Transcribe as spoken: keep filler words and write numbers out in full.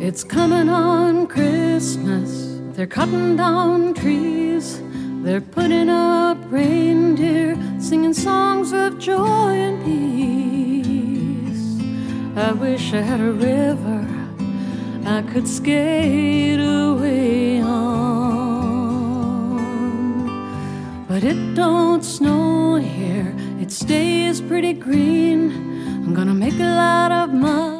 It's coming on Christmas. They're cutting down trees. They're putting up reindeer, singing songs of joy and peace. I wish I had a river I could skate away on. But it don't snow here. It stays pretty green. I'm gonna make a lot of money